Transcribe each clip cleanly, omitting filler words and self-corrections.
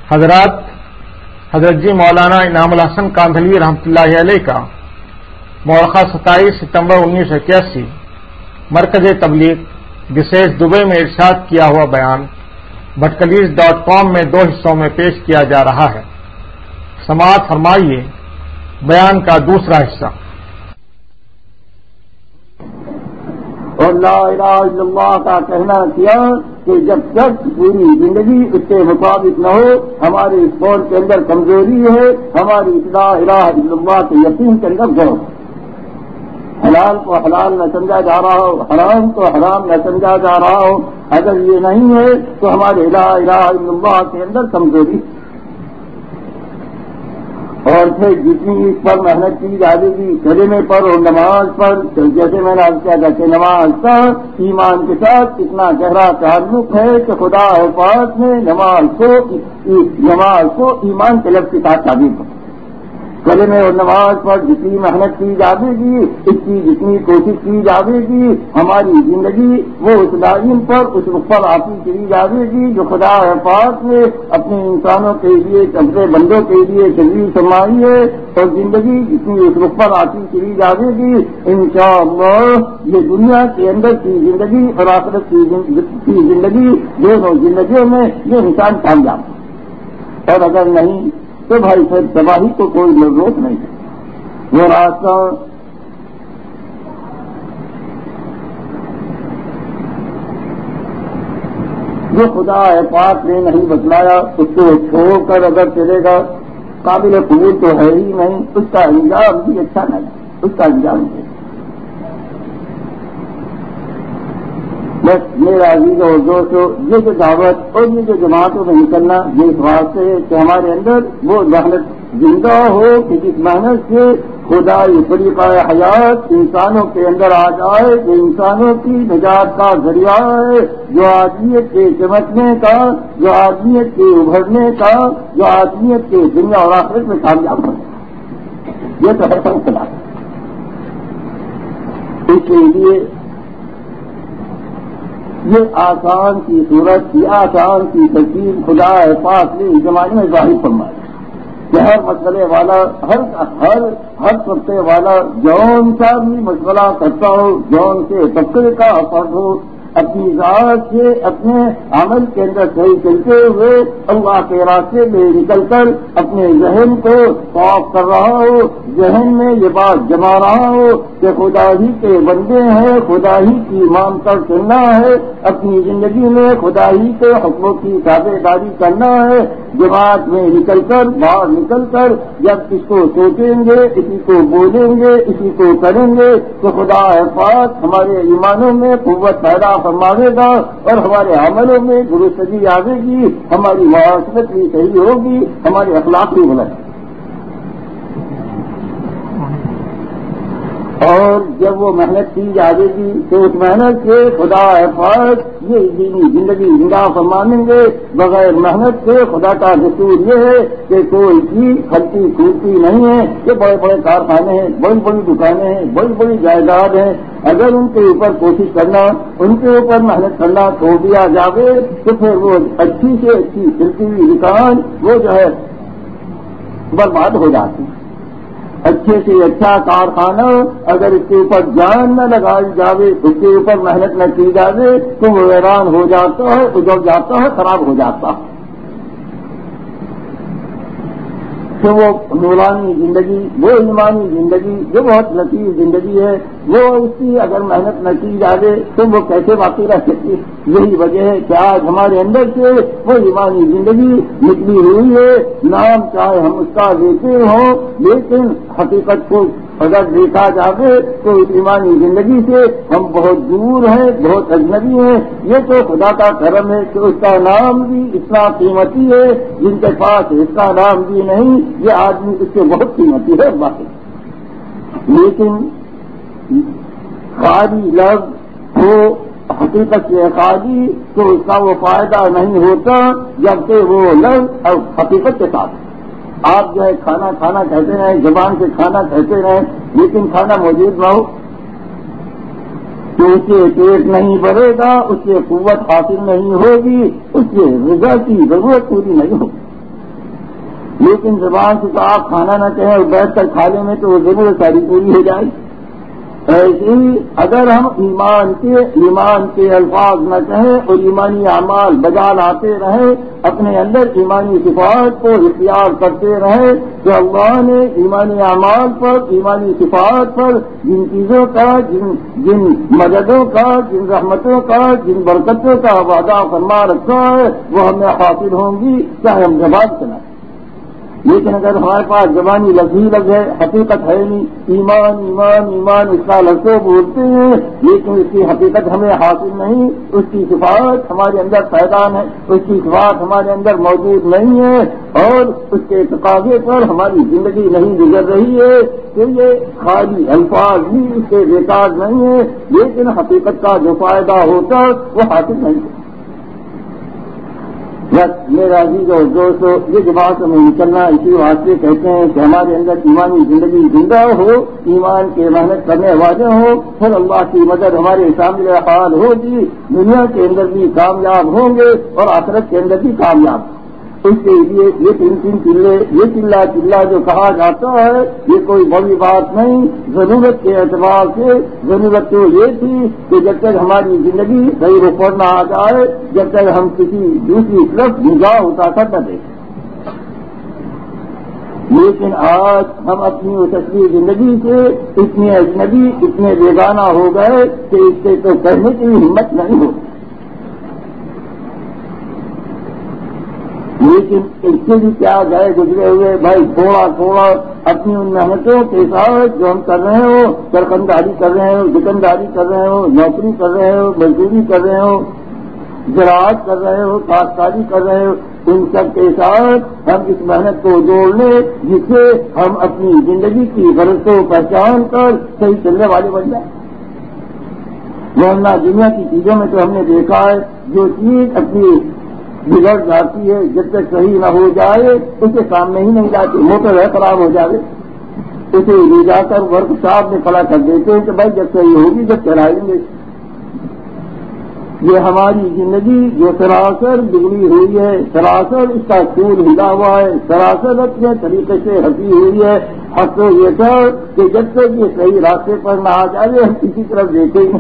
حضرت جی مولانا انعام الحسن کاندھلی رحمۃ اللہ علیہ کا مورخہ 27 ستمبر 1981 مرکز تبلیغ بسیج دبئی میں ارشاد کیا ہوا بیان بھٹکلیز.com میں 2 حصوں میں پیش کیا جا رہا ہے۔ سماعت فرمائیے بیان کا دوسرا حصہ۔ اور لا الہ الا اللہ کا کہنا کیا کہ جب تک پوری زندگی اس کے مطابق نہ ہو، ہماری اس قول کے اندر کمزوری ہے، ہماری لا الہ الا اللہ کے یقین کے اندر ضرور، حلال کو حلال نہ سمجھا جا رہا ہو، حرام کو حرام نہ سمجھا جا رہا ہو، اگر یہ نہیں ہے تو ہمارے لا الہ الا اللہ کے اندر کمزوری۔ اور پھر جتنی اس پر محنت کی جائے گی کلمے پر اور نماز پر، جیسے میں نے عرض کیا تھا کہ نماز کا ایمان کے ساتھ اتنا گہرا تعلق ہے کہ خدا پاک نے نماز کو ایمان کے لفظ کے ساتھ تعبیر کر، کلمے اور نماز پر جتنی محنت کی جائے گی، اس کی جتنی کوشش کی جائے گی، ہماری زندگی وہ اس لائن پر اس رخ پر آتی چلی جائے گی جو خدا پاک نے اپنے انسانوں کے لیے، اپنے بندوں کے لیے تجویز فرمائی ہے، اور زندگی جتنی اس رخ پر آتی چلی جائے گی، انشاءاللہ یہ دنیا کے اندر کی زندگی اور آخرت کی زندگی، دونوں زندگیوں میں یہ انسان کامیاب، اور اگر نہیں تو بھائی پھر تباہی کو کوئی ضرورت نہیں ہے۔ وہ راستہ جو خدا پاک نے نہیں بتلایا اس کو چھوڑ کر اگر چلے گا، قابل قبول تو ہے ہی نہیں، اس کا انجام بھی اچھا نہیں، اس کا انجام نہیں۔ بس میرا عزیز اور دوستو، یہ جو دعوت اور یہ جو جماعتوں میں نکلنا، یہ اس واسطے ہے کہ ہمارے اندر وہ محنت زندہ ہو کہ جس محنت سے خدائی طریقہ حیات انسانوں کے اندر آ جائے، جو انسانوں کی نجات کا ذریعہ ہے، جو آدمیت کے چمکنے کا، جو آدمیت کے ابھرنے کا، جو آدمیت کے دنیا اور آخرت میں کامیاب ہونے، یہ تو ہے سب خدا۔ اس کے لیے یہ آسان کی صورت، یہ آسان کی ترکیب خدا پاک نے اس زمانے میں ظاہر فرمائی کہ ہر مسئلے والا، ہر طبقے والا جون سا بھی مسئلہ کرتا ہو، جون سے طبقے کا فرد ہو، اپنی ذات سے اپنے عمل کے اندر صحیح چلتے ہوئے اللہ کے راستے میں نکل کر اپنے ذہن کو صاف کر رہا ہو، ذہن میں یہ بات جما رہا ہو کہ خدا ہی کے بندے ہیں، خدا ہی کی مان کر چلنا ہے، اپنی زندگی میں خدا ہی کے حکموں کی تابع داری کرنا ہے۔ جماعت میں نکل کر، باہر نکل کر جب اس کو سوچیں گے، اسی کو بولیں گے، اسی کو کریں گے تو خدا پاک ہمارے ایمانوں میں قوت پیدا فرماوے گا اور ہمارے عملوں میں درستگی آئے گی، ہماری معاشرت بھی صحیح ہوگی، ہمارے اخلاق بھی بلند۔ اور جب وہ محنت کی جائے گی تو اس محنت سے خدا پاک یہ دینی زندگی زندہ فرمائیں گے۔ بغیر محنت سے خدا کا دستور یہ ہے کہ کوئی چیز کھلتی کھولتی نہیں ہے۔ یہ بڑے بڑے کارخانے ہیں، بڑی بڑی دکانیں ہیں، بڑی بڑی جائیداد ہیں، اگر ان کے اوپر کوشش کرنا، ان کے اوپر محنت کرنا چھوڑ دیا جائے تو پھر وہ اچھی سے اچھی چلتی ہوئی دکان وہ جو ہے برباد ہو جاتی ہے۔ اچھے سے اچھا کارخانہ اگر اس کے اوپر جان نہ لگائی جاوے، اس کے اوپر محنت نہ کی جائے تو وہ ویران ہو جاتا ہے، اجڑ جاتا ہے، خراب ہو جاتا ہے۔ تو وہ نورانی زندگی، وہ ایمانی زندگی جو بہت لطیف زندگی ہے، وہ اس کی اگر محنت نہ کی جائے تو وہ کیسے باقی رہ سکتی؟ یہی وجہ ہے کہ آج ہمارے اندر سے وہ ایمانی زندگی نکلی ہوئی ہے۔ نام چاہے ہم اس کا لیتے ہوں، لیکن حقیقت کو اگر دیکھا جائے تو اس ایمانی زندگی سے ہم بہت دور ہیں، بہت اجنبی ہیں۔ یہ تو خدا کا کرم ہے کہ اس کا نام بھی اتنا قیمتی ہے، جن کے پاس اس کا نام بھی نہیں، یہ آدمی اس سے بہت قیمتی ہے باقی۔ لیکن خالی لفظ ہو، حقیقت سے خالی، تو اس کا وہ فائدہ نہیں ہوتا جبکہ وہ لفظ اور حقیقت کے ساتھ۔ آپ جو ہے کھانا کھانا کہتے رہیں، زبان سے کھانا کہتے رہیں، لیکن کھانا موجود نہ ہو تو اس سے پیٹ نہیں بھرے گا، اس سے قوت حاصل نہیں ہوگی، اس سے غذا کی ضرورت پوری نہیں ہوگی۔ لیکن زبان سے تو آپ کھانا نہ کہیں اور بیٹھ کر کھا لیں میں تو وہ ضرورت ساری پوری ہو جائے. ایسے ہی اگر ہم ایمان کے الفاظ نہ کہیں اور ایمانی اعمال بجا لاتے رہیں، اپنے اندر ایمانی صفات کو اختیار کرتے رہیں، تو اللہ نے ایمانی اعمال پر، ایمانی صفات پر جن چیزوں کا، جن مددوں کا، جن رحمتوں کا، جن برکتوں کا وعدہ فرما رکھا ہے وہ ہمیں حاصل ہوں گی، چاہے ہم زبان چلائیں. لیکن اگر ہمارے پاس زبانی لفظ ہی لفظ ہے، حقیقت ہے نہیں، ایمان ایمان ایمان اس کا لفظوں بولتے ہیں لیکن اس کی حقیقت ہمیں حاصل نہیں، اس کی صفات ہمارے اندر پیدا ہے، اس کی صفات ہمارے اندر موجود نہیں ہے اور اس کے تقاضے پر ہماری زندگی نہیں گزر رہی ہے، تو یہ خالی الفاظ بھی اس سے بیکار نہیں ہے، لیکن حقیقت کا جو فائدہ ہوتا وہ حاصل نہیں ہے. بس میرا عزیز اور دوستو، یہ جو بات ہمیں نکلنا اسی واسطے کہتے ہیں کہ ہمارے اندر ایمانی زندگی زندہ ہو، ایمان کے محنت کرنے والے ہوں، پھر اللہ کی مدد ہمارے سامنے حال ہوگی، دنیا کے اندر بھی کامیاب ہوں گے اور آخرت کے اندر بھی کامیاب ہوں. اس کے لیے یہ تین چلے، یہ چلا جو کہا جاتا ہے یہ کوئی بڑی بات نہیں. ضرورت کے اعتبار سے ضرورت تو یہ تھی کہ جب تک ہماری زندگی صحیح رخ پر نہ آ جائے، جب تک ہم کسی دوسری طرف نگاہ اٹھا کر نہ دیکھیں. لیکن آج ہم اپنی اس اصلی زندگی سے اتنے اجنبی، اتنے بیگانہ ہو گئے کہ اس سے تو کہنے کی ہمت نہیں ہوتی. لیکن اس سے بھی کیا گئے گزرے ہوئے بھائی، تھوڑا اپنی ان محنتوں کے ساتھ جو ہم کر رہے ہو، سرخنداری کر رہے ہو، دکانداری کر رہے ہو، نوکری کر رہے ہو، مزدوری کر رہے ہو، زراعت کر رہے ہو، کاشتکاری کر رہے ہو، ان سب کے ساتھ ہم اس محنت کو جوڑ لیں جس سے ہم اپنی زندگی کی غرض کو پہچان کر صحیح چلنے والے بن جائیں. ورنہ دنیا کی چیزوں میں تو ہم نے دیکھا ہے جو چیز اپنی بگڑ جاتی ہے جب تک صحیح نہ ہو جائے اسے کام میں ہی نہیں جاتی. موٹر ہے خراب ہو جائے اسے لے جا کر ورک شاپ میں کھڑا کر دیتے ہیں کہ بھائی جب صحیح ہوگی جب چلائیں گے. یہ ہماری زندگی جو سراسر بگڑی ہوئی ہے، سراسر اس کا سور ہلا ہوا ہے، سراسر اپنے طریقے سے ہٹی ہوئی ہے. حق تو یہ تھا کہ جب تک یہ صحیح راستے پر نہ آ جائے ہم کسی طرف دیکھیں گے.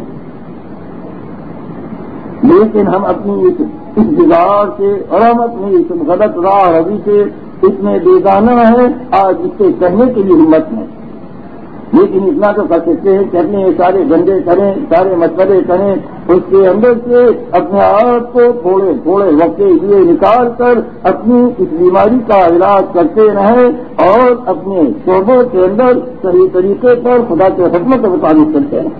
لیکن ہم اپنی اس بگاڑ سے اور ہم اپنی اس غلط راہ روی سے اتنے بیگانہ ہیں آج اس سے کہنے کی بھی ہمت نہیں. لیکن اتنا تو کر سکتے ہیں کہ اپنے سارے گندے کریں، سارے مسئلے کریں، اس کے اندر سے اپنے آپ کو تھوڑے وقت کے لیے نکال کر اپنی اس بیماری کا علاج کرتے رہیں اور اپنے شعبوں کے اندر صحیح طریقے پر خدا کے حکم کے مطابق کرتے ہیں.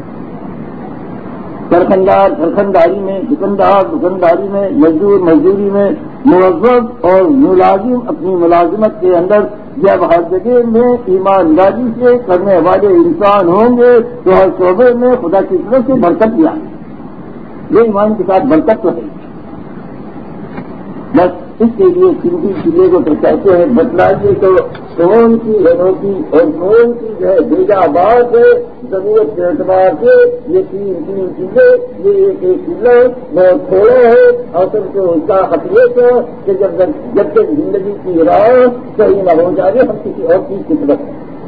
سرخنداری میں، دکانداری میں، مزدوری میں، موظف اور ملازم اپنی ملازمت کے اندر جب ہر جگہ میں ایمانداری سے کرنے والے انسان ہوں گے تو ہر شعبے میں خدا کی طرف سے برکت بھی آئے. یہ ایمان کے ساتھ برکت تو ہے. بس اس کے لیے قیمتی چیزیں کو تو کہتے ہیں بتلائیے تو کون کی انوکھی اور کون کی جو ہے بیجا بات ہے. ضرورت کے اعتبار سے یہ تین چیزیں، یہ ایک چیزیں بہت تھوڑا ہے. اصل تو اس کا حقیقت ہے کہ جب تک زندگی کی راہ صحیح نہ ہو جائے ہم کسی اور چیز کی طرف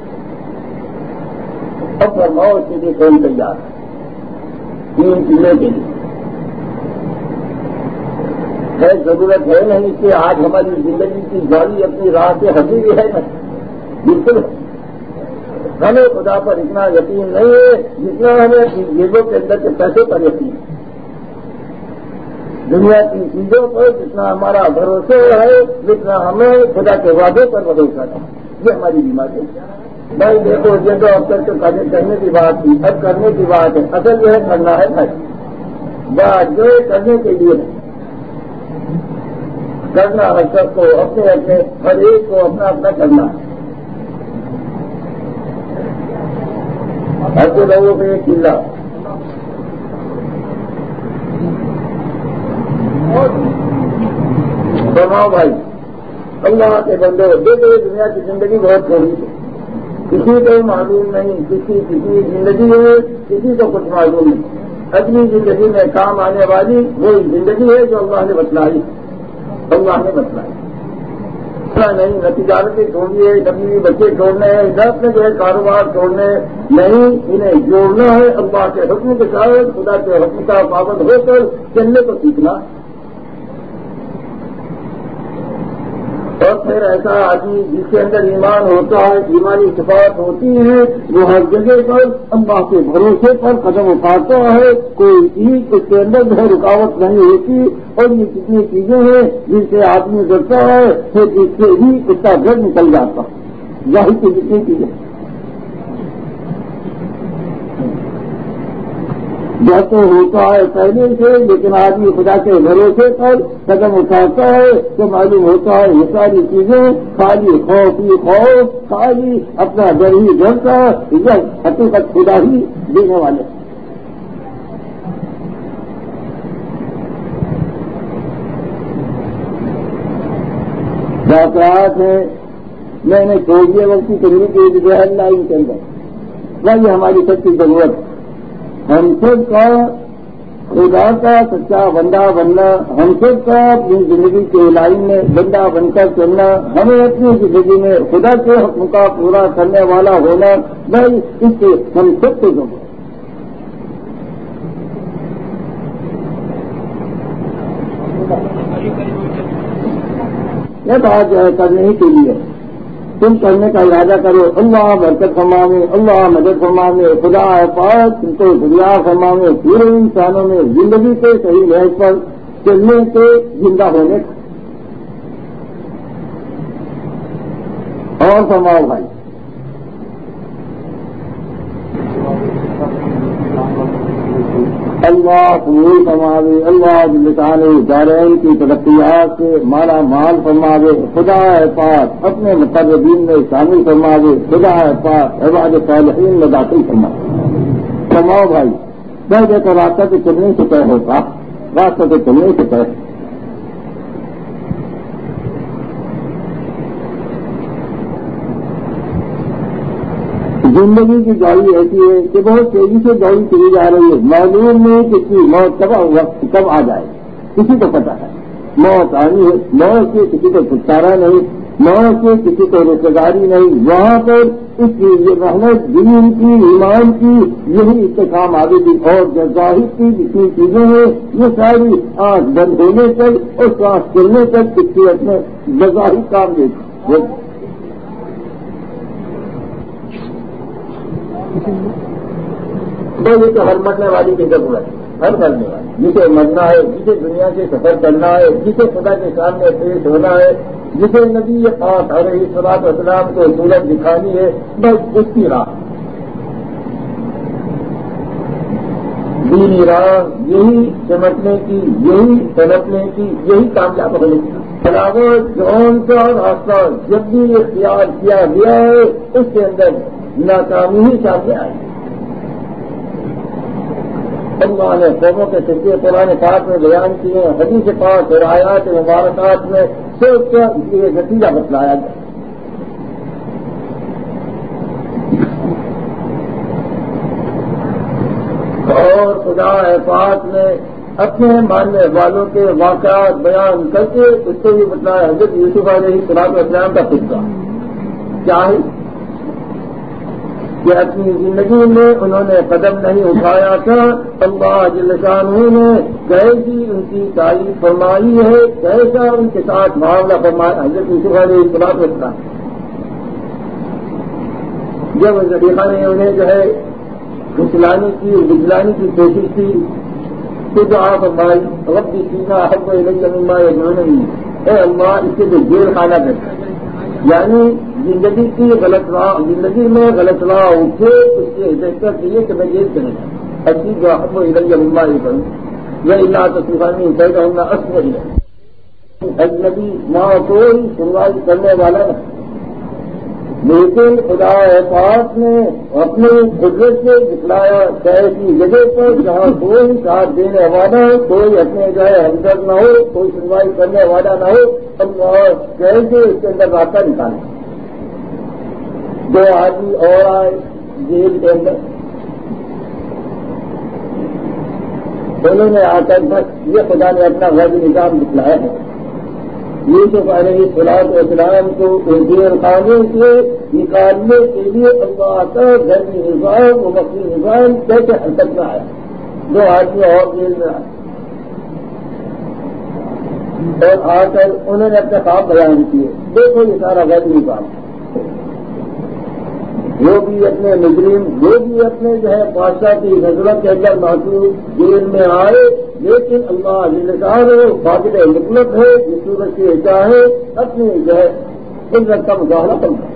اب فرماؤ کے لیے کون تیار ہے. تین چیزوں کے لیے ہے ضرورت ہے نہیں کہ آج ہماری زندگی کی گاڑی اپنی راہ سے ہٹی ہوئی ہے. بالکل ہمیں خدا پر اتنا یقین نہیں ہے جتنا ہمیں جیبوں کے اندر کے پیسے پر یقین ہے. دنیا کی چیزوں پر جتنا ہمارا بھروسہ ہے جتنا ہمیں خدا کے وعدے پر بھروسہ ہے. یہ ہماری بیماری ہے. بھائی دیکھو یہ تو اب تک تو کرنے کی بات تھی، اب کرنے کی بات ہے. اصل جو ہے کرنا ہے بھائی، بات جو کرنے کے لیے کرنا ہے. سب کو اپنے ہر ایک کو اپنا کرنا ہے. ہر کو لوگوں میں ایک چلا بناؤ بھائی. اللہ کے بندے دیکھو دنیا کی زندگی بہت تھوڑی ہے، کسی کو معلوم نہیں، کسی زندگی ہے کسی کو کچھ معلوم نہیں. اپنی زندگی میں کام آنے والی وہی زندگی ہے جو اللہ نے بتلائی. نہیں، نہ تجارتیں چھوڑنی ہے، نہ بیوی بچے چھوڑنے ہیں، نہ اپنے جو ہے کاروبار چھوڑنے نہیں، انہیں جوڑنا ہے اللہ کے حکم کے ساتھ، خدا کے حکم کا پابند ہو کر چلنے کو سیکھنا. اور پھر ایسا آدمی جس کے اندر ایمان ہوتا ہے، ایمانی صفات ہوتی ہیں، وہ ہر جگہ پر اللہ کے بھروسے پر قدم اٹھاتا ہے، کوئی چیز اس کے اندر جو ہے رکاوٹ نہیں ہوتی. اور یہ کتنی چیزیں ہیں جن سے آدمی ڈرتا ہے، پھر جس سے ہی اس کا ڈر نکل جاتا ہے. ظاہر کی جتنی چیزیں ڈر تو ہوتا ہے پہلے سے، لیکن آدمی خدا کے بھروسے پر قدم اٹھاتا ہے تو معلوم ہوتا ہے یہ ساری چیزیں خالی خوف ہی خوف، خالی اپنا ڈر ہی ڈر کا، یہ حقیقت خدا ہی دینے والے. واقعات ہیں میں نے چھوڑ دیا وقت کی کرنے کے لیے اللہ ان کے اندر وہی ہماری سب کی ضرورت. ہم سب کا خدا کا سچا بندہ بننا، ہم سب کا اپنی زندگی کے لائن میں بندہ بن کر چلنا، ہمیں اپنی زندگی میں خدا کے حکم کا پورا کرنے والا ہونا، بھائی اس سے ہم سب کو ضرورت. یہ بات جو ہے کرنے ہی کے لیے تم کرنے کا ارادہ کرو. اللہ برکت فرماوے، اللہ مدد فرماوے، خدا پاک تم کو دریا فرماوے پورے انسانوں میں زندگی کے صحیح لحاظ پر چلنے کے زندہ ہونے کا. اور فرماؤ بھائی. اللہ قبول فرماوے، اللہ جلالہ دارین کی ترقیات سے مالا مال فرماوے، خدا پاک اپنے مقربین میں شامل فرماوے، خدا پاک عباد صالحین میں داخل فرماؤ بھائی. بہت کا راستہ تو چلنے سے طے ہوتا، راستہ تو چلنے سے طے. زندگی کی گاڑی ایسی ہے کہ بہت تیزی سے گاڑی چلی جا رہی ہے، معلوم نہیں کہ اس کی موت کب آ جائے، کسی کو پتا ہے. موت آنی ہے، موت سے کسی کو چھٹکارا نہیں، موت سے کسی کو رشتے داری نہیں. وہاں پر اس کی یہ محنت دین کی ایمان کی یہی استحکام آگے بھی. اور ظاہر کی جتنی چیزیں ہیں یہ ساری آنکھ بند ہونے تک اور سانس چلنے تک اس کی اپنے بظاہر کام دیتی. تو یہ تو ہر مرنے والی کی ضرورت ہے، ہر مرنے والی جسے مرنا ہے، جسے دنیا سے سفر کرنا ہے، جسے خدا کے سامنے پیش ہونا ہے، جسے نبی پاک علیہ الصلوۃ والسلام کو صورت دکھانی ہے، بس اس کی راہ دینی راہ یہی سمجھنے کی، یہی سمجھنے کی، یہی کامیاب ہونے کی. علاوہ جون کا راستہ جب بھی اختیار کیا گیا ہے اس کے اندر ناکامی ہی سامنے آئی. اللہ نے قوموں کے سلسلے قرآن پاک میں بیان کیے، حدیث پاک اور آیات مبارکات میں سوچ کر یہ نتیجہ بتلایا گیا. اور خدا پاک نے اپنے ماننے والوں کے واقعات بیان کر کے اس کو بھی بتلایا. حضرت یوسف علیہ السلام کا قصہ کیا ہے کہ اپنی زندگی میں انہوں نے قدم نہیں اٹھایا تھا، اللہ جل شانہ نے کیسی ان کی تعریف فرمائی ہے، کیسا ان کے ساتھ معاملہ فرمایا. حضرت یوسف علیہ السلام جب زلیخا نے انہیں جو ہے گھسلانے کی بجلانے کی کوشش کی تو دعا فرمائی رب سینا حب الیہ مما یدعوننی، اے اللہ اس کے جو جیل خانہ کرتا ہے، یعنی زندگی کی غلط راہ، زندگی میں غلط راہ اٹھے اس کے بہتر چاہیے کہ میں جیل چلے جاؤں. ایسی جو حب الیہ مما یدعوننی یا اللہ تصریفانی کہتا ہوں گا اسم الیہ. اجنبی ماں کوئی سنوائی کرنے والا نہیں، لیکن خدا پاک نے اپنی قدرت سے دکھلایا کہ ایسی جگہ پر جہاں کوئی ساتھ دینے والا ہو، کوئی اپنے جو ہے ہمدرد نہ ہو، کوئی سنوائی کرنے والا نہ ہو، اور کیسے اس کے اندر راستہ نکالے. 2 آدمی اور آئے جیل کے اندر، انہوں نے آ کر بس یہ خدا نے اپنا غیبی نظام دکھلایا ہے یوسف علیہ السلام کو زیر خانے سے نکالنے کے لیے اللہ کا گھر نظام و مکی نظام کیسے حرکت میں آیا. 2 آدمی اور جیل میں آئے اور آ کر انہوں نے اپنے خواب بیان کیے. دیکھو یہ سارا غیر نظام وہ بھی اپنے مجرم وہ بھی اپنے جو ہے بادشاہ کی نظرت کے اندر محسوس جیل میں آئے, لیکن اللہ علیہ قابل مطلب ہے جس صورت سے چاہے اپنی جو ہے قدرت کا مظاہرہ کرنا.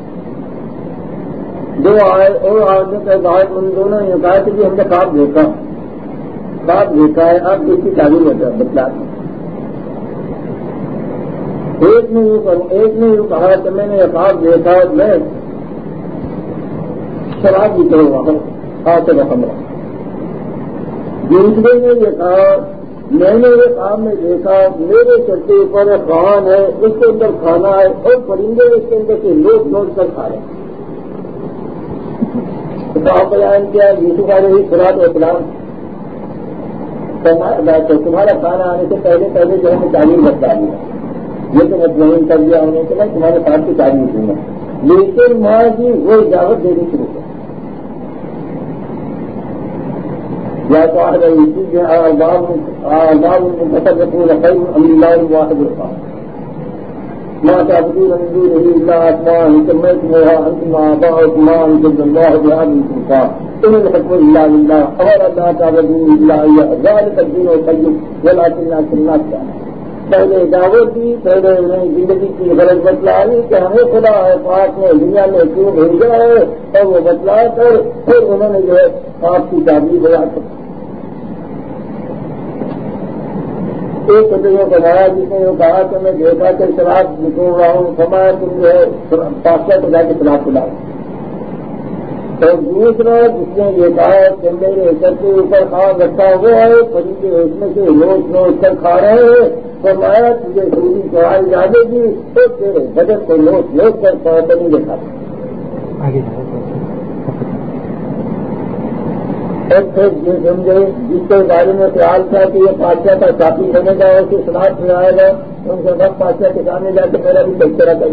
2 آئے اور آدمی کے بعد ان دونوں نے کہا کہ ہم نے خواب دیکھا ہے آپ اس کی تعلیم بتلا دیں. ایک نے یوں کہا کہ میں نے یہ خواب دیکھا میں شراب بھی کروں گا خاص رقم. دوسرے نے یہ کہا میں نے یہ خواب میں دیکھا میرے چلتے اوپر خان ہے اس کے اندر کھانا ہے اور پرندے اس کے اندر سے لوٹ کر کھا رہے ہیں. خواب بیان کیا یوسف علیہ السلام تمہارا کھانا آنے سے پہلے جو ہے تعلیم بتا دیا, یہ تو مطمئن کر دیا انہوں نے کہ تمہارے ساتھ کی تعلیم دوں گا. لیکن ماں جی وہ اجازت دینی شروع کر یا تو آ رہی چیز متفقون خیر اللہ واحد القہار ما تعبدون من دونه الا اسماء سميتموها انتم وآباؤكم ما انزل الله بها من سلطان ان الحكم الا لله امر لا تعبدوا الا اياه ذلك الدين القيم ولكن اكثر الناس لا. پہلے دعوت دی, پہلے انہیں زندگی کی غرض بتلائی کہ ہمیں خدا پاک نے دنیا میں کیوں بھیجا ہے اور وہ بتلا کر پھر انہوں نے جو ہے آپ کی تعبیر بیان کر. ایک بندوں کو بنایا جس نے یہ کہا کہ میں دیکھا کہ شراب نکل رہا ہوں فرمایا تم جو ہے پاسپورٹ جا کے شراب پلاؤ. اور دوسرا جس نے یہ کہا کہ میرے سر کے اوپر خواب رکھا ہوا ہے پرندے اس میں سے نوچ کر کھا رہے ہیں فرمایا تجھے ضروری چڑھائی جانے گی تو تیرے بدن کو نوچ کر پرندے کھاتے. اور پھر یہ سمجھے جس کے بارے میں خیال تھا کہ یہ بادشاہ کا ساتھی بنے گا اور اسے سناٹ سنائے گا ان سے وقت بادشاہ کے سامنے جا کے میرا بھی تذکرہ کر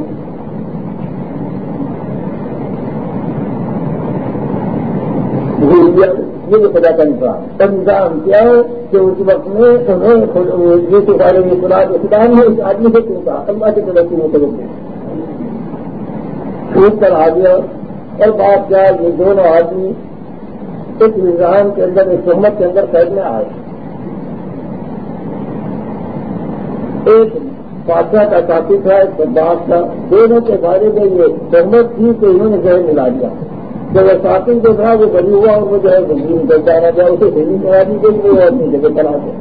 یہ خدا کا انتظام کیا ہے کہ اس وقت میں انہیں جس کے بارے میں خدام ہے اس آدمی سے کیوں کہا اللہ کی طرف سے مطلب چھوٹ کر آ گیا. اور بات کیا یہ دونوں آدمی ایک نظام کے اندر ایک تہمت کے اندر قید میں آئے. ایک بادشاہ کا ساتھی تھا ایک باپ تھا, دونوں کے بارے میں یہ تہمت تھی کہ انہوں نے زہر ملا دیا. جب وہ ساتھی جو تھا وہ بری ہوا اور وہ جو ہے زندگی نکلتا رہ گیا اسے زندگی کرا دی گئی وہ اپنی جگہ پر آ گیا.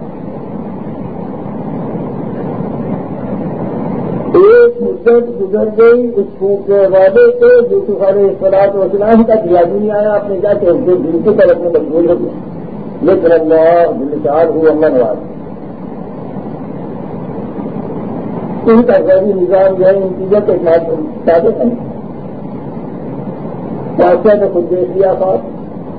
ایک مدت گزر گئی اس پھونکنے والے کو یوسف علیہ السلام کا دھیان نہیں آیا اپنے جا کے دل کی طرف میں مجبور ہو گیا. لیکن اللہ دلچار ہوئی اللہ نواز ان کا ذہنی نظام جو ہے ان چیزوں کے ثابت ہے. بادشاہ نے خود دیکھ لیا خواب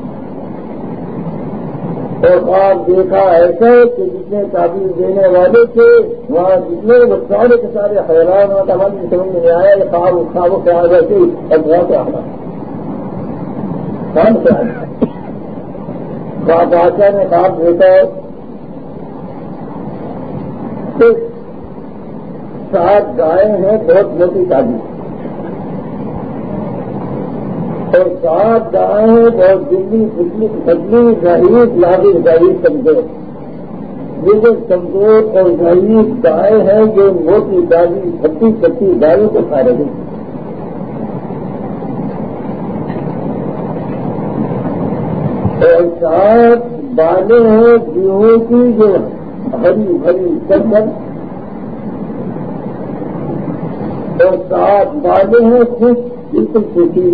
اور خواب دیکھا ایسا کہ جتنے تعبیر دینے والے تھے وہاں جتنے وہ سارے کے سارے حیران ہوتا ہم سمجھ میں نہیں آیا یہ خواب اس خوابوں سے آ جاتی اور بہت آنا کام سے آنا. بادشاہ نے خواب دیکھا کہ 7 گائے ہیں بہت موٹی تعبیر اور 7 گائیں بہت جلدی پتلی ضعیف لاغر ضعیف کمزور. یہ جو کمزور اور ضعیف گائے ہیں جو موٹی دادی پتی گائےوں کو کھا رہی ہیں. اور 7 بالیں ہیں گیہوں کی جو ہری بھری چندن اور 7 بالیں ہیں خشک بالکل سوکھی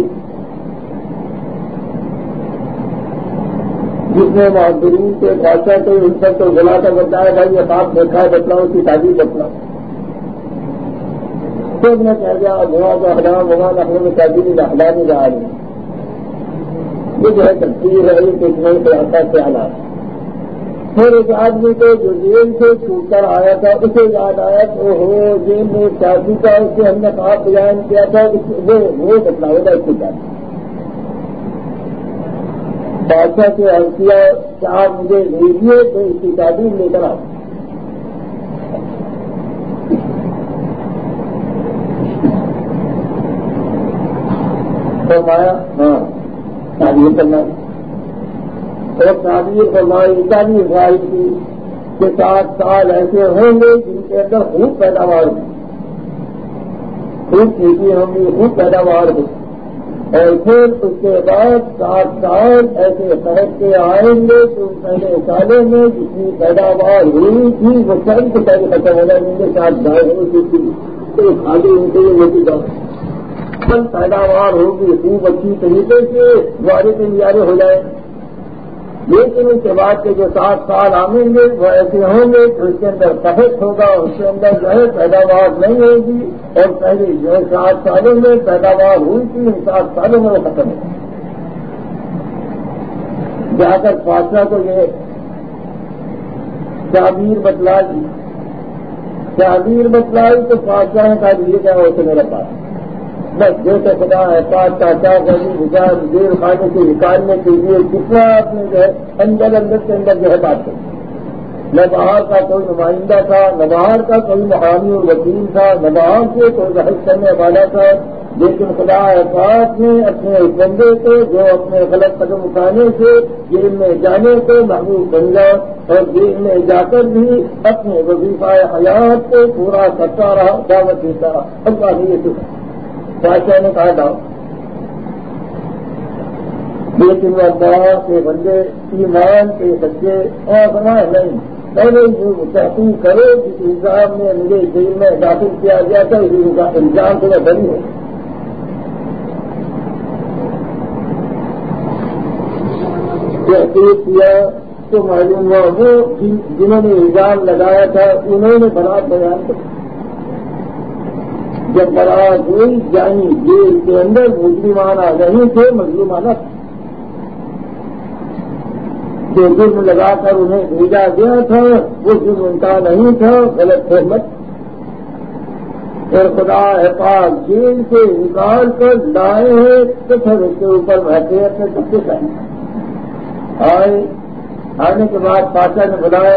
جس میں معذرین کے بادشاہ کو ان سب کو بلا کر بتایا بھائی یہ خواب دیکھا ہے بتلاؤ اس کی تعبیر بتلاؤ. سب نے کہہ دیا دعا کا احرام وہاں رکھنے میں تعبیر احرام ہی رہا ہے. یہ جو ہے تفصیل ہے کہ اس میں خلاصہ خیالات پھر ایک آدمی کو جو جیل سے چھوٹ کر آیا تھا اسے یاد آیا کہ ہو جیل میں ایک شادی کا اس سے ہم نے کہا بیان کیا تھا وہ بتلاؤ گا اس کو جانا بادشاہ سے عرض کیا کہ آپ مجھے بھیجیے تو اس کی شادی لے کر آؤ فرمایا ہاں تعبیر کرنا اور تعبیر فرمائی اتنی افرائی کی کہ 7 سال ایسے ہوں گے جن کے اندر خوب پیداوار ہوگی خوب کھیتی ہوں گی خوب پیداوار ہوگی اور پھر اس کے بعد 7 سال ایسے صحت کے آئیں گے تو پہلے سالوں میں جتنی پیداوار ہوئی تھی وہ سب کو پہلے ختم ہو جائیں گے 7 سال ہوئی تھی تو کھانے ان کے لیے ہوتی جاؤ پیداوار ہوگی خوب اچھی طریقے سے گوارے کے لیارے ہو جائیں لیکن اس کے بعد کے جو 7 سال آئیں گے وہ ایسے ہوں گے کہ اس کے اندر صحت ہوگا اس کے اندر جو ہے پیداوار نہیں ہوگی اور پہلے جو ہے 7 سالوں میں پیداوار ہوئی تھی ان 7 سالوں میں وہ ختم ہوگی جا کر بادشاہ کو یہ تعبیر بتلائی تو بادشاہ نے کہا یہ کیا ہو تو میرے پاس بس جیسے خدا ہے پاس چاچا گلی گزار دیر خانے سے نکالنے کے لیے کتنا اپنے جو ہے اندر کے اندر جو ہے بات کرتی نہ باہر کا کوئی نمائندہ تھا نہ باہر کا کوئی محامی اور وکیل تھا نہ باہر سے کوئی بحث کرنے والا تھا لیکن خدا پاک نے اپنے اس بندے کو جو اپنے غلط قدم اٹھانے سے جیل میں جانے کو محبوب بنگا اور جیل میں جا کر بھی اپنے وظیفہ حیات کو پورا کرتا رہا دعوت دیتا رہا اللہ نے یہ سکھا بادشاہ نے کہا تھا لیکن وہ اللہ کے بندے ایمان کے بچے اور سمجھ نہیں پہلے جو تحقیق کرو جس الزام میں مجھے جیل میں داخل کیا گیا تھا اسی الزام سے میں بری ہوں تحقیق کیا تو معلوم ہوا وہ جنہوں نے الزام لگایا تھا انہوں نے برات بیان کر جب برات ہوئی جانی جیل کے اندر مجرمانہ نہیں تھے مظلومانہ جو جرم لگا کر انہیں بھیجا گیا تھا وہ جرم ان کا نہیں تھا غلط فہمت اور خدا پاک جیل سے نکال کر لائے ہیں تو پھر اس کے اوپر بیٹھے اپنے کب سے آنے کے بعد بادشاہ نے بلایا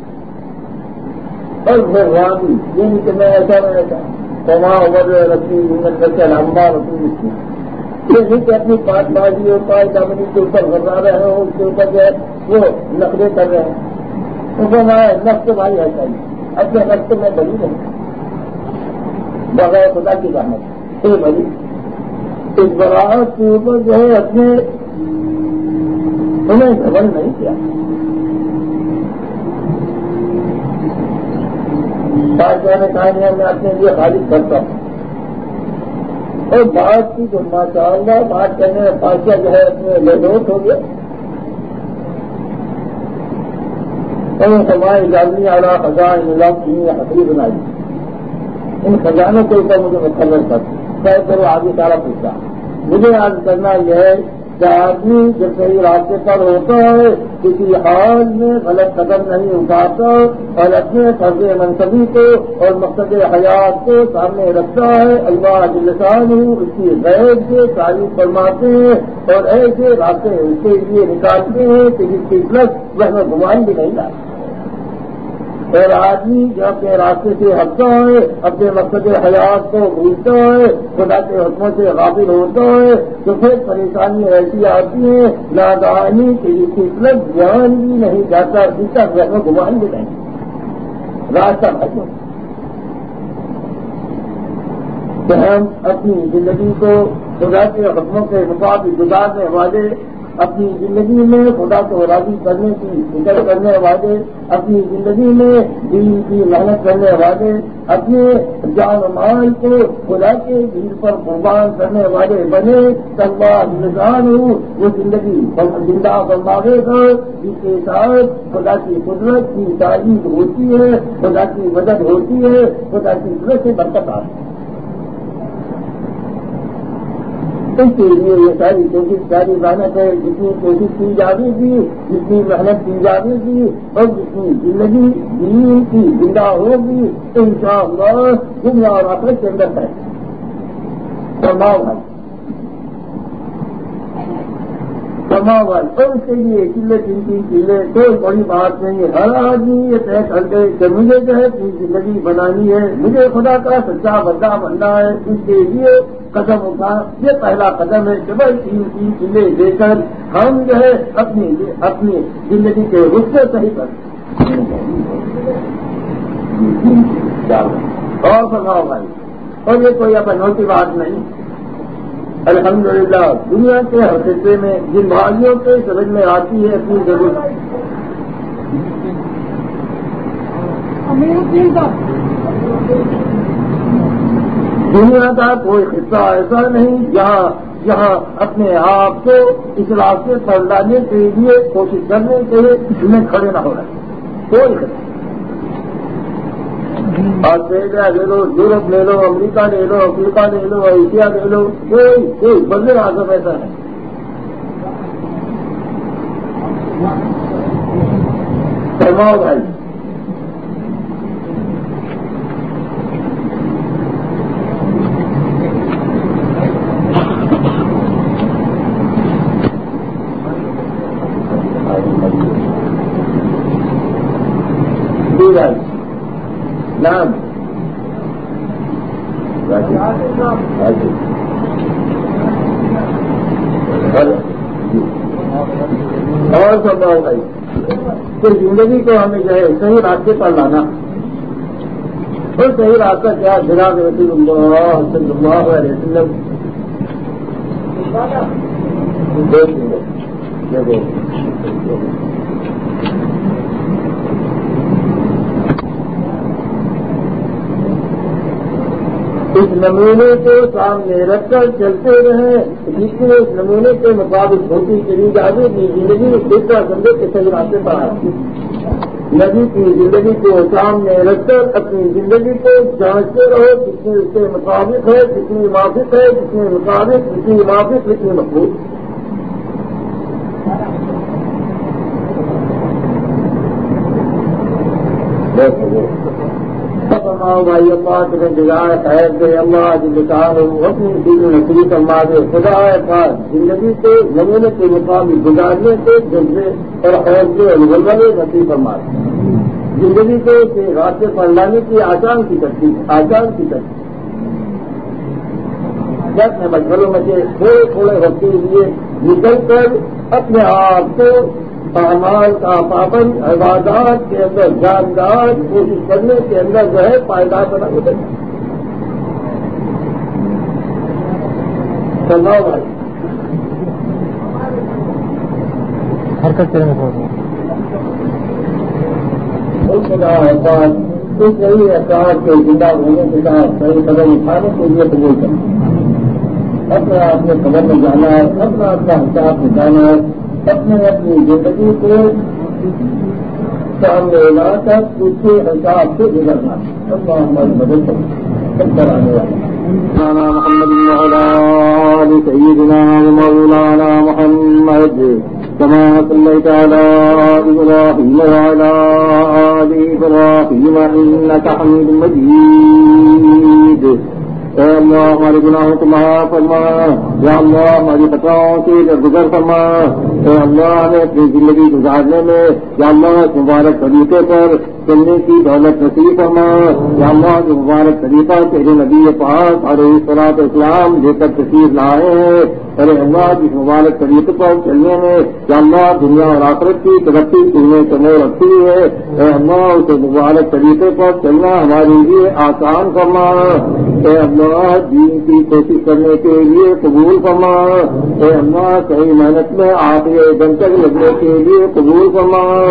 اور پھر وہاں بھی یہ نہیں کہ میں ایسا میں ایسا کما عمر رسی سے لمبا رسی یہ نہیں کہ اپنی پانچ بازی اور 5 دامنی کے اوپر گھبرا رہے ہیں اس کے اوپر جو ہے وہ نقلیں کر رہے ہیں اس میں نقص بھائی ایسا ہی اپنے نقص میں بری نہیں بغیر خدا کی رحمت یہ بری اس براعت کے اوپر جو ہے اپنے انہیں گھبن نہیں کیا بادشاہ نے کہا نہیں میں اپنے لیے خالص کرتا ہوں اور بات کی جو ماشاء اللہ بات کرنے میں بادشاہ جو ہے اپنے لوٹ ہو گیا اور ہمارے جاننی آ رہا خزان نیلام کی حقیقی بنائی ان خزانوں کے اوپر مجھے مقرر کرتے کرو آگے سارا پوچھا مجھے آج کرنا یہ ہے کہ آدمی جب صحیح راستے پر ہوتا ہے کسی حال میں غلط قدم نہیں اٹھاتا اور اپنے فرض منصبی کو اور مقصد حیات کو سامنے رکھتا ہے اللہ جلشان اس کی غیر سے تعریف فرماتے ہیں اور ایسے راستے اس کے لیے نکالتے ہیں کہ جس کی پلس وہ میں گمان بھی نہیں لاتا اور آدمی جو اپنے راستے سے ہٹتا ہے اپنے مقصد حیات کو بھولتا ہے خدا کے حکموں سے غافل ہوتا ہے تو پھر پریشانی ایسی آتی ہے نادانی کہ اس کی طرف دھیان بھی نہیں جاتا اس کا گمان بھی نہیں راستہ ختم کہ ہم اپنی زندگی کو خدا کے حکموں کے مطابق گزارنے والے اپنی زندگی میں خدا کو راضی کرنے کی فکر کرنے والے اپنی زندگی میں دین کی محنت کرنے والے اپنے جان و مال کو خدا کے دین پر قربان کرنے والے بنے اللہ نظام وہ زندگی زندہ فرماوے گا جس کے ساتھ خدا کی قدرت کی تعریف ہوتی ہے خدا کی مدد ہوتی ہے خدا کی قدرت سے برکت آتی ہے اس کے لیے یہ ساری کوشش ساری محنت ہے. جتنی کوشش کی جاتی تھی, جتنی محنت کی جاتی تھی, اور جتنی زندگی دین کی زندہ ہوگی انشاءاللہ دنیا اور آخرت کے اندر ہے. تمام اور اس کے لیے چلے 3 چلے کوئی بڑی بات نہیں. ہر آدمی یہ طے کر دے کہ مجھے جو ہے اپنی زندگی بنانی ہے, مجھے خدا کا سچا بندہ بننا ہے. اس کے لیے قدم اٹھا, یہ پہلا قدم ہے کہ بھائی 3 چلے دے کر ہم جو ہے اپنی زندگی کے حصے صحیح کر اور فرماؤ بھائی. اور یہ کوئی اپنوں کی بات نہیں. الحمدللہ دنیا کے ہر خطے میں جن بھائیوں کے سمجھ میں آتی ہے اپنی ضرورت, دنیا کا کوئی خطہ ایسا نہیں جہاں اپنے آپ کو اس راستے پر لانے کے لیے کوشش کرنے کے لیے انہیں کھڑے نہ ہو رہے. کوئی خطہ, آسٹریلیا لے لو, یورپ لے لو, امریکہ لے لو, افریقہ لے لو, ایشیا لے لو, کوئی وزیر اعظم ایسا ہے. فرماؤ بھائی. نام اور سب بھائی کہ زندگی کو ہمیں جو ہے صحیح راستے پر لانا. اور صحیح راستہ کیا جناب رسول اللہ صلی اللہ علیہ وسلم اس نمونے کو سامنے رکھ کر چلتے رہے, جس میں اس نمونے کے مطابق ہوتی چلی جاتی کی زندگی دیکھا سمجھے کہ صحیح راستے پر آتی. نبی کی زندگی کو سامنے رکھ کر اپنی زندگی کو جانچتے رہو, جتنی اس کے مطابق ہے, جتنی موافق ہے, جتنے مطابق, جتنی موافق, جتنی مقبول. بھائی اللہ تمہیں جزائے خیر دے, اللہ جلال اپنی دل نصیب فرما دے. خدا پاک زندگی کے نمونے کے مطابق گزارنے کے جذبے اور حوصلے اور غلبے نصیب فرما دے. زندگی کو راستے پر لانے کی آسان کی ترتیب جب میں مشغلوں میں سے تھوڑے وقت کے لیے نکل کر اپنے آپ کو اعمال کا پابند, عبادات کے اندر جاندار کوشش کرنے کے اندر جو ہے پائیدار بنا ہوتا ہے. حرکت کریں گے تو صحیح احساس کے زندہ ہونے کے ساتھ صحیح قدم اٹھانے کے لیے قبول کرنا. اپنے آپ میں قدم میں جانا ہے, اپنا حساب نکالنا ہے, اپنی زندگی کو سامنے لا کر اس کے حساب سے گزرنا. اللہ ہماری مدد سب کرانے والا محمد وعلى سيدنا مولانا محمد كما صليت على إبراهيم وعلى آل إبراهيم إنك حميد مجيد. اے اللہ ہمارے گناہوں کو معاف فرما, یا اللہ ہماری خطاؤں سے درگزر فرما. اے اللہ ہمیں اپنی زندگی گزارنے میں یا اللہ اس مبارک طریقے پر چلنے کی دولت نصیب فرما. یا اللہ جو مبارک طریقہ تیرے نبی پاک علیہ الصلوۃ والسلام لے کر تشریف لائے ہیں, ارے اللہ جس مبارک طریقے پر چلنے میں یا اللہ دنیا اور آخرت کی ترقی تمہیں کمو رکھی ہے, اے اللہ اس مبارک طریقے پر چلنا ہمارے لیے آسان فرما. اے اللہ دین کی کوشش کرنے کے لیے قبول فرما. اے اللہ صحیح محنت میں آخری دم تک لگنے کے لیے قبول فرما.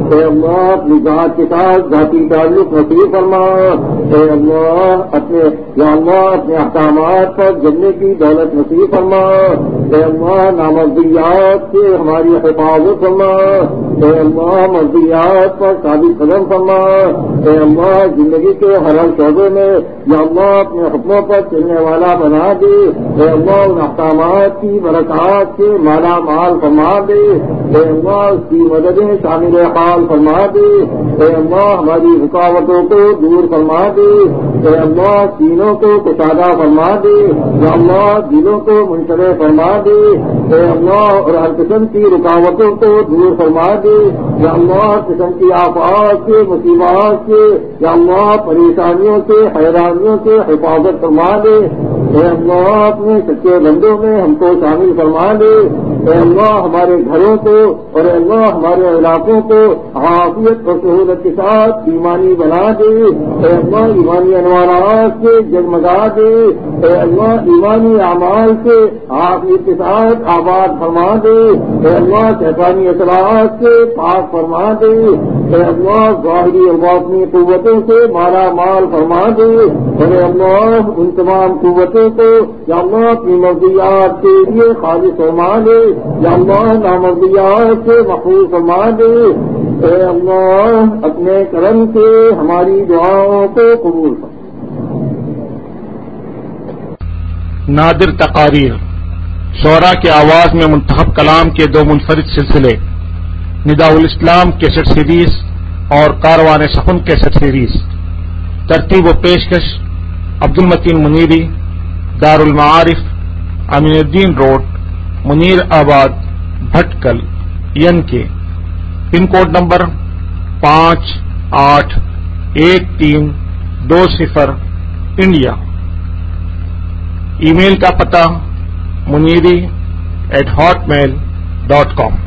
اے اللہ اپنی ذات کے ساتھ ذاتی تعلق نصیب فرما. اے اللہ اپنے احکامات پر جلنے کی دولت نصیب فرما. اے اللہ نامرضیات سے ہماری حفاظت فرما. اے اللہ مرضیات پر ثابت قدم فرما. اے اللہ زندگی کے ہر شعبے میں یا اللہ اپنے حکموں پر چلنے والا بنا دے. اے اللہ ان احکامات کی برکات سے مالا مال فرما دے. اے اللہ اس کی مددیں شامل حال فرما دے. اے اللہ ہماری رکاوٹوں کو دور فرما دے. اے اللہ سینوں کو کشادہ فرما دے. یا اللہ دلوں کو منشرح فرما دے. اے اللہ اور ہر قسم کی رکاوٹوں کو دور فرما دے. یا اللہ ہر قسم کی آفات سے مصیبات سے یا اللہ پریشانیوں سے حیرانیوں سے حفاظت فرما دے. اے اللہ اپنے سچے بندوں میں ہم کو شامل فرما دے. اے اللہ ہمارے گھروں کو اور اے اللہ ہمارے علاقوں کو عافیت اور سہولت کے ساتھ ایمانی بنا دے. اے اللہ ایمانی انوارات سے جگمگا دے. اے اللہ ایمانی اعمال سے عافیت کے ساتھ آباد فرما دے. اے اللہ شیطانی اثرات سے پاک فرما دے. اے اللہ ظاہری اور باطنی قوتوں سے مالا مال فرما دے. اے اللہ ان تمام قوتوں کو یا اللہ اپنی مرضیات کے لیے خالص فرما دے. یا اللہ نامرضیات سے محفوظ فرما دے. اے اللہ اپنے کرم سے ہماری دعاؤں کو قبول فرما. نادر تقاریر شعراء کی آواز میں منتخب کلام کے دو منفرد سلسلے نداء الاسلام کیسٹ سیریز اور کاروان سخن کیسٹ سیریز. ترتیب و پیشکش عبد المتین منیری، دار المعارف، امین الدین روڈ، منیر آباد، بھٹکل، کے pin code number 581320 India. Email کا پتہ muniri@hotmail.com.